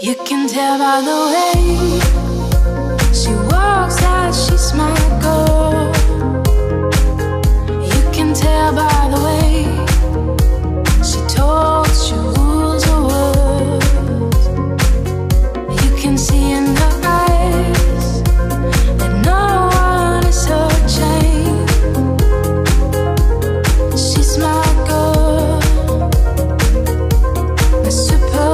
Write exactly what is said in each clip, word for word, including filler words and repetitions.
You can tell by the way she walks that she's my girl. You can tell by the way she talks, she rules her words. You can see in her eyes that no one is her chain. She's my girl, my super.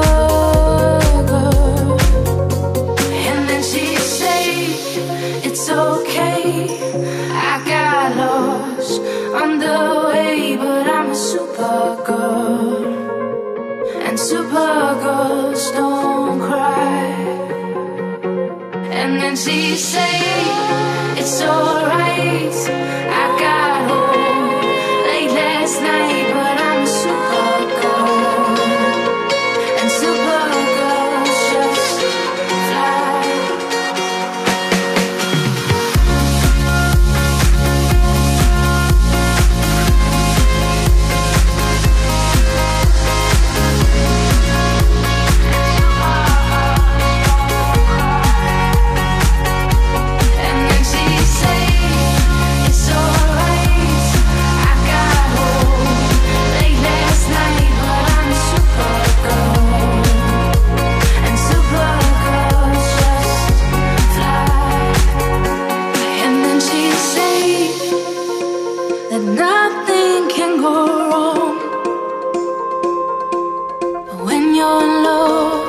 It's okay, I got lost on the way, but I'm a supergirl, and supergirls don't cry. And then she say, it's alright, I got home late last night, but I'm a supergirl, and supergirls just fly. That nothing can go wrong when you're in love.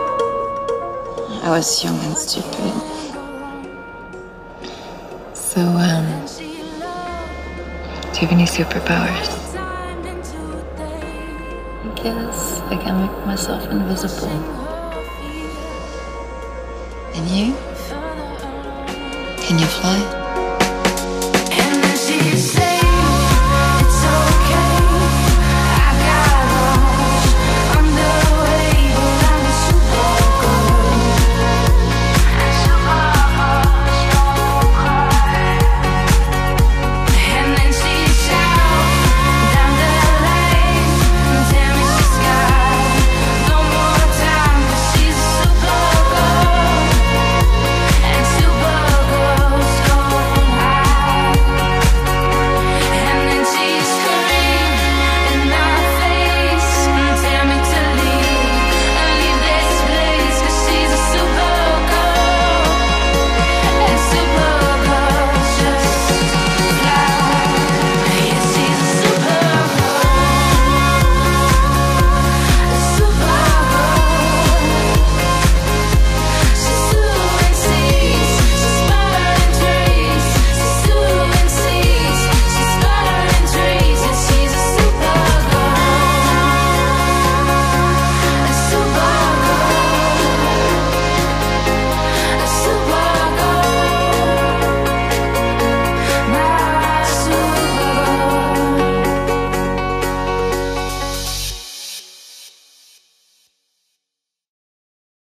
I was young and stupid. So, um, do you have any superpowers? I guess I can make myself invisible. And you? Can you fly?